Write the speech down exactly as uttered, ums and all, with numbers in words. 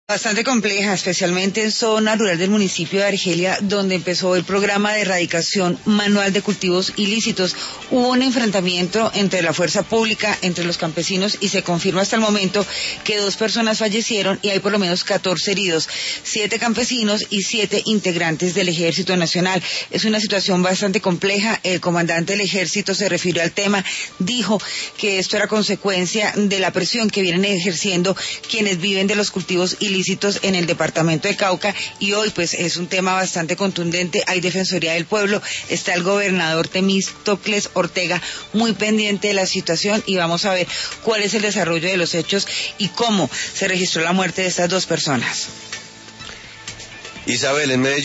Bastante compleja, especialmente en zona rural del municipio de Argelia, donde empezó el programa de erradicación manual de cultivos ilícitos. Hubo un enfrentamiento entre la fuerza pública, entre los campesinos, y se confirma hasta el momento que dos personas fallecieron y hay por lo menos catorce heridos, siete campesinos y siete integrantes del Ejército Nacional. Es una situación bastante compleja. El comandante del Ejército se refirió al tema, dijo que esto era consecuencia de la presión que vienen ejerciendo quienes viven de los cultivos ilícitos ilícitos en el departamento de Cauca, y hoy pues es un tema bastante contundente. Hay Defensoría del Pueblo, está el gobernador Temístocles Ortega muy pendiente de la situación, y vamos a ver cuál es el desarrollo de los hechos y cómo se registró la muerte de estas dos personas. Isabel, en Medellín